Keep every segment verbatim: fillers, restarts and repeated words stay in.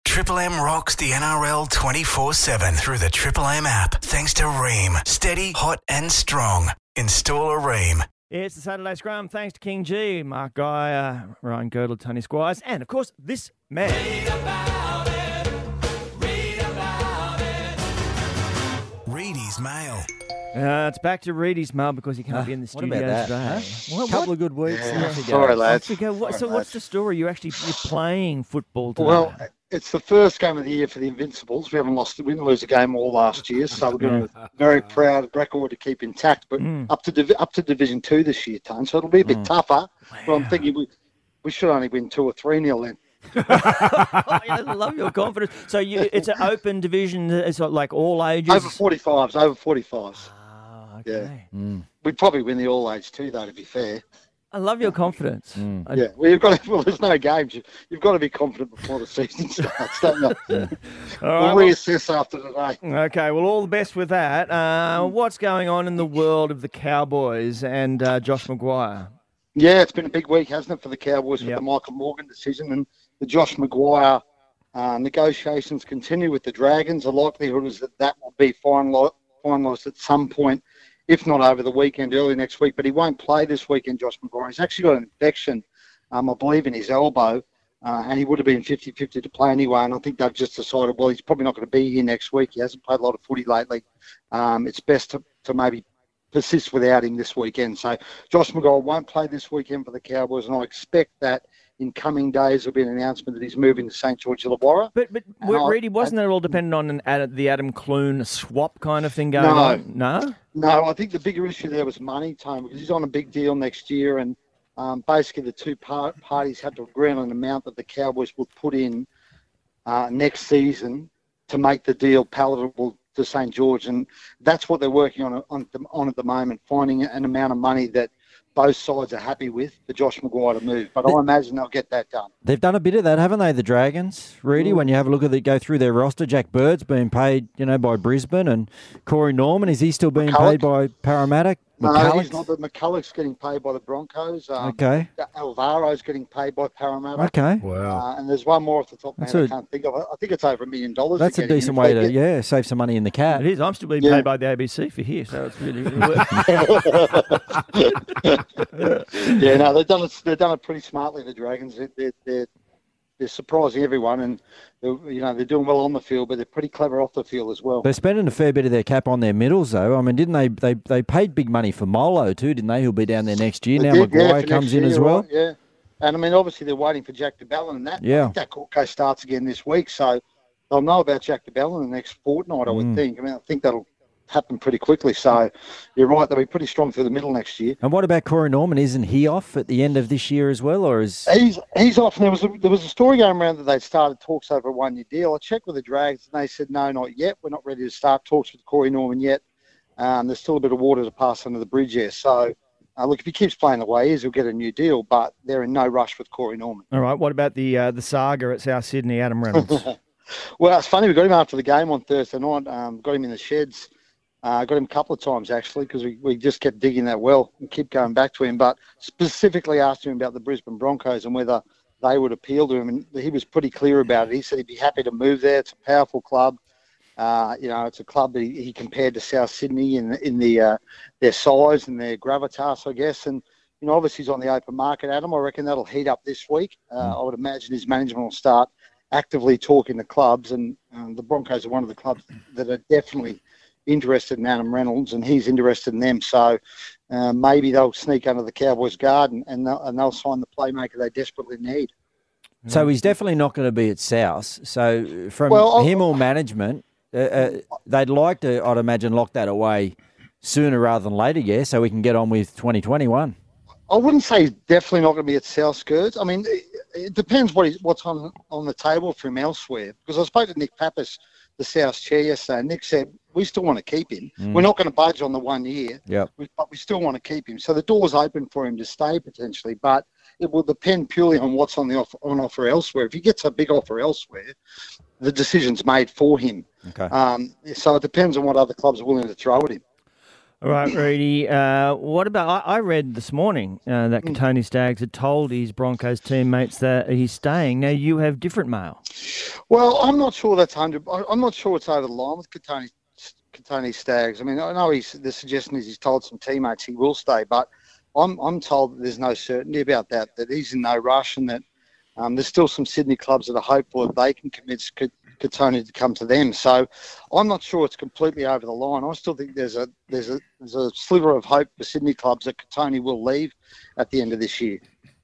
Triple M rocks the N R L twenty-four seven through the Triple M app. Thanks to Rheem. Steady, hot and strong. Install a Rheem. It's the Saturday Scrum. Thanks to King G, Mark Guy, uh, Ryan Girdle, Tony Squires, and, of course, this man. Read about it. Read about it. Reedy's Mail. Uh, it's back to Reedy's Mail because he can't Uh, be in the what studio about that, today. huh? What, Couple what? of good weeks. Yeah. Off you go. Sorry, lads. Off you go. What, so Sorry, what's lads. the story? You actually you're playing football today. Well, it's the first game of the year for the Invincibles. We haven't lost, we didn't lose a game all last year, so we're going to very proud record to keep intact. But Mm. up to div- up to Division Two this year, Tone. So it'll be a bit Mm. tougher. But I'm Wow. thinking we we should only win two or three nil then. Oh, I love your confidence. So you, it's an open division. It's like all ages. Over forty-fives, over forty-fives. Ah, okay. Mm. We'd probably win the all age too, though. To be fair. I love your confidence. Mm. I- Yeah, well, you've got to, well, there's no games. You, you've got to be confident before the season starts, don't you? All We'll right, well- reassess after today. Okay, well, all the best with that. Uh, what's going on in the world of the Cowboys and uh, Josh Maguire? Yeah, it's been a big week, hasn't it, for the Cowboys with Yep. the Michael Morgan decision and the Josh Maguire uh, negotiations continue with the Dragons. The likelihood is that that will be finalised finalised at some point, if not over the weekend, early next week. But he won't play this weekend, Josh Maguire. He's actually got an infection, um, I believe, in his elbow, uh, and he would have been fifty-fifty to play anyway. And I think they've just decided, well, he's probably not going to be here next week. He hasn't played a lot of footy lately. Um, it's best to, to maybe persist without him this weekend. So Josh Maguire won't play this weekend for the Cowboys, and I expect that in coming days there'll be an announcement that he's moving to Saint George Illawarra. But but And I- Reedy, wasn't that all dependent on an, ad- the Adam Clune swap kind of thing going No. on? No. No, I think the bigger issue there was money, Tone, because he's on a big deal next year, and um, basically the two par- parties had to agree on an amount that the Cowboys would put in uh, next season to make the deal palatable to Saint George, and that's what they're working on on, on at the moment, finding an amount of money that both sides are happy with for Josh Maguire to move. But I imagine they'll get that done. They've done a bit of that, haven't they, the Dragons, Reedy? Mm. When you have a look at the go through their roster, Jack Bird's being paid, you know, by Brisbane, and Corey Norman, is he still being McCulloch? paid by Parramatta? No, McCulloch? he's not. But McCulloch's getting paid by the Broncos. Um, Okay. Alvaro's getting paid by Parramatta. Okay. Wow. Uh, and there's one more off the top, man. That's I a- can't think of it. I think it's over a million dollars. That's a they're getting. decent If way they to, get- yeah, save some money in the cap. It is. I'm still being Yeah. paid by the A B C for here, so it's really, really worth. Yeah, no, they've done it. They've done it pretty smartly. The Dragons. They're they're, they're, they're surprising everyone, and they're, you know they're doing well on the field, but they're pretty clever off the field as well. They're spending a fair bit of their cap on their middles, though. I mean, didn't they? They they paid big money for Molo too, didn't they? Who'll be down there next year. They Now did, yeah, Maguire for comes next in year, as you're well. right, yeah, and I mean obviously they're waiting for Jack DeBellin, and that Yeah. I think that court case starts again this week, so they'll know about Jack DeBellin in the next fortnight, I would Mm. think. I mean, I think that'll happen pretty quickly. So you're right; they'll be pretty strong through the middle next year. And what about Corey Norman? Isn't he off at the end of this year as well, or is? He's he's off. And there was a, there was a story going around that they'd started talks over a one year deal. I checked with the Dragons and they said no, not yet. We're not ready to start talks with Corey Norman yet. Um, there's still a bit of water to pass under the bridge there. So uh, look, if he keeps playing the way he is, he'll get a new deal. But they're in no rush with Corey Norman. All right. What about the uh, the saga at South Sydney, Adam Reynolds? Well, it's funny. We got him after the game on Thursday night. Um, got him in the sheds. Uh, got him a couple of times actually because we, we just kept digging that well and keep going back to him. But specifically asked him about the Brisbane Broncos and whether they would appeal to him, and he was pretty clear about it. He said he'd be happy to move there. It's a powerful club. Uh, you know, it's a club that he, he compared to South Sydney in in the uh, their size and their gravitas, I guess. And you know, obviously he's on the open market. Adam, I reckon that'll heat up this week. Uh, I would imagine his management will start actively talking to clubs, and um, the Broncos are one of the clubs that are definitely interested in Adam Reynolds, and he's interested in them. So uh, maybe they'll sneak under the Cowboys' guard and, and, they'll, and they'll sign the playmaker they desperately need. So he's definitely not going to be at South. So from Well, I'll- him or management, uh, uh, they'd like to, I'd imagine, lock that away sooner rather than later, yeah, so we can get on with twenty twenty-one. I wouldn't say he's definitely not going to be at South Skirts. I mean, it, it depends what he's, what's on on the table for him elsewhere. Because I spoke to Nick Pappas, the South chair, yesterday. Nick said, we still want to keep him. Mm. We're not going to budge on the one year, Yep. we- but we still want to keep him. So the door's open for him to stay potentially, but it will depend purely on what's on the offer, on offer elsewhere. If he gets a big offer elsewhere, the decision's made for him. Okay. Um, so it depends on what other clubs are willing to throw at him. All right, Reedy. Uh, what about? I, I read this morning uh, that Katoni Staggs had told his Broncos teammates that he's staying. Now you have different mail. Well, I'm not sure that's hundred. I'm not sure it's over the line with Katoni, Katoni Staggs. I mean, I know he's the suggestion is he's told some teammates he will stay, but I'm I'm told that there's no certainty about that. That he's in no rush, and that um, there's still some Sydney clubs that are hopeful that they can convince Katoni to come to them. So I'm not sure it's completely over the line. I still think there's a there's a there's a sliver of hope for Sydney clubs that Katoni will leave at the end of this year.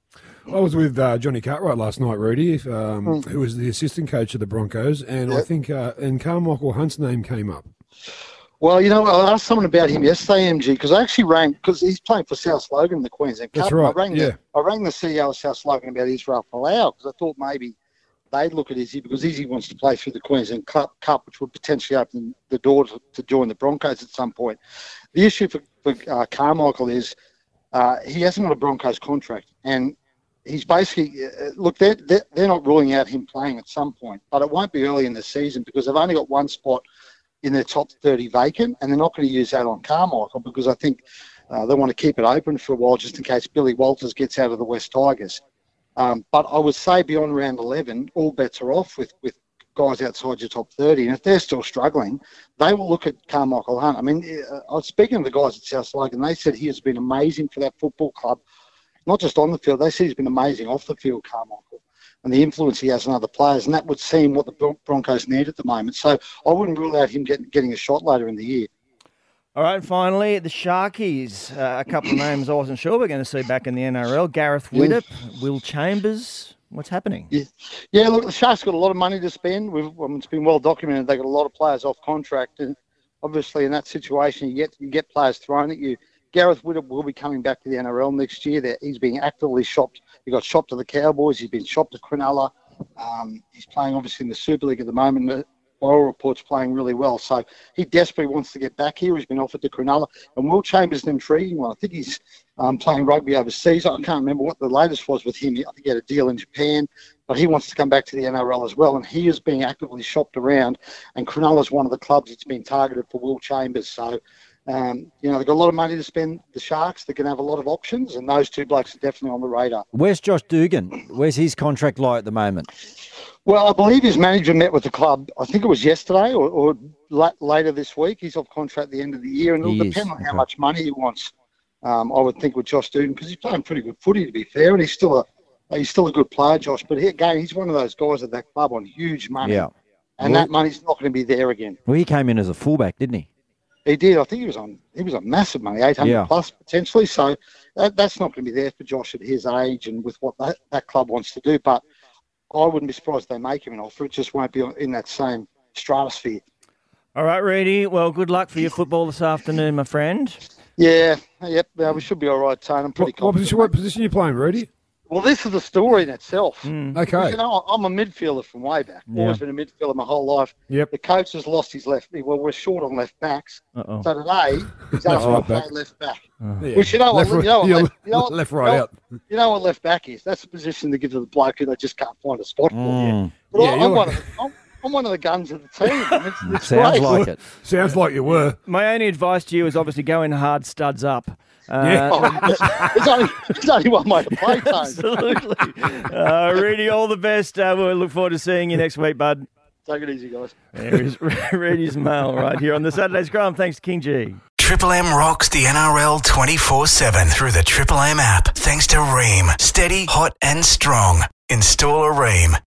I was with uh, Johnny Cartwright last night, Rudy, um, mm. who was the assistant coach of the Broncos, and yep. I think uh, and Carmichael Hunt's name came up. Well, you know, I asked someone about him yesterday, M G, because I actually rang, because he's playing for South Logan in the Queensland Cup. That's right, I rang, yeah. the, I rang the C E O of South Logan about Israel Folau, because I thought maybe they'd look at Izzy, because Izzy wants to play through the Queensland Cup, Cup which would potentially open the door to, to join the Broncos at some point. The issue for, for uh, Carmichael is uh, he hasn't got a Broncos contract, and he's basically, uh, look, they're, they're, they're not ruling out him playing at some point, but it won't be early in the season because they've only got one spot in their top thirty vacant, and they're not going to use that on Carmichael because I think uh, they want to keep it open for a while just in case Billy Walters gets out of the West Tigers. Um, but I would say beyond round eleven, all bets are off with, with guys outside your top thirty. And if they're still struggling, they will look at Carmichael Hunt. I mean, uh, I was speaking to the guys at South Logan, they said he has been amazing for that football club, not just on the field. They said he's been amazing off the field, Carmichael, and the influence he has on other players. And that would seem what the Broncos need at the moment. So I wouldn't rule out him getting, getting a shot later in the year. All right, finally, the Sharkies. Uh, a couple of names I wasn't sure we're going to see back in the N R L. Gareth Widdop, yeah. Will Chambers. What's happening? Yeah. yeah, look, the Sharks got a lot of money to spend. We've, I mean, it's been well documented. They've got a lot of players off contract. And obviously in that situation, you get you get players thrown at you. Gareth Widdop will be coming back to the N R L next year. That he's being actively shopped. He got shopped to the Cowboys. He's been shopped to Cronulla. Um, he's playing obviously in the Super League at the moment. Oral reports playing really well. So he desperately wants to get back here. He's been offered to Cronulla. And Will Chambers is an intriguing one. I think he's um, playing rugby overseas. I can't remember what the latest was with him. I think he had a deal in Japan. But he wants to come back to the N R L as well. And he is being actively shopped around. And Cronulla is one of the clubs that's been targeted for Will Chambers. So, um, you know, they've got a lot of money to spend, the Sharks. They're going to have a lot of options. And those two blokes are definitely on the radar. Where's Josh Dugan? Where's his contract like at the moment? Well, I believe his manager met with the club, I think it was yesterday or, or la- later this week. He's off contract at the end of the year, and it'll he depend is. on okay. how much money he wants, um, I would think, with Josh Dugan, because he's playing pretty good footy, to be fair, and he's still a he's still a good player, Josh. But he, again, he's one of those guys at that club on huge money, Yeah. and well, that money's not going to be there again. Well, he came in as a fullback, didn't he? He did. I think he was on he was on massive money, eight hundred Yeah. plus potentially. So that, that's not going to be there for Josh at his age and with what that, that club wants to do. But I wouldn't be surprised if they make him an offer. It just won't be in that same stratosphere. All right, Reedy. Well, good luck for your football this afternoon, my friend. Yeah, yep. Yeah, we should be all right, Tone. I'm pretty What, what, confident. position, what position are you playing, Rudy? Well, this is the story in itself. Mm. Okay. You know, I'm a midfielder from way back. Yeah. Always been a midfielder my whole life. Yep. The coach has lost his left. Well, we're short on left backs. Uh-oh. So today, he's Left asking me right to play back. left back. Yeah. Which you know what, left, you know what, yeah, left, you know what, left, you right know, out. You know what left back is? That's the position to give to the bloke who they just can't find a spot for. Mm. But Yeah, I, you're- I'm, one of the, I'm, I'm one of the guns of the team. It's, it's Sounds great. like it. Sounds like you were. My only advice to you is obviously go in hard, studs up. Uh, Yeah. Oh, there's, only, there's only one way to play, Tone. Absolutely. Uh, Reedy, all the best. Uh, we'll look forward to seeing you next week, bud. Take it easy, guys. There is Reedy's mail right here on the Saturday Scrum. Thanks to King G. Triple M rocks the N R L twenty-four seven through the Triple M app. Thanks to Ream. Steady, hot and strong. Install a Ream.